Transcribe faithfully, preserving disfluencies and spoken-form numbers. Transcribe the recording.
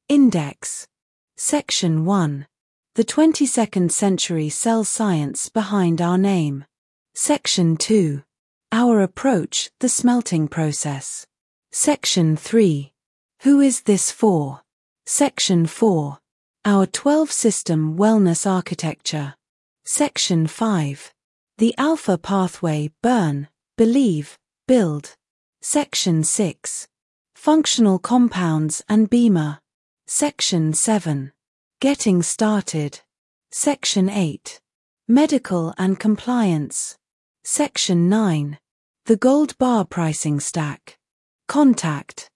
Index. Section one. The twenty-second century cell science behind our name. Section two. Our approach, the smelting process. Section three. Who is this for? Section four. Our twelve-system wellness architecture. Section five. The alpha pathway, burn, believe, build. Section six. Functional compounds and BEMA. Section seven. Getting started. Section eight. Medical and compliance. Section nine. The gold bar pricing stack. Contact.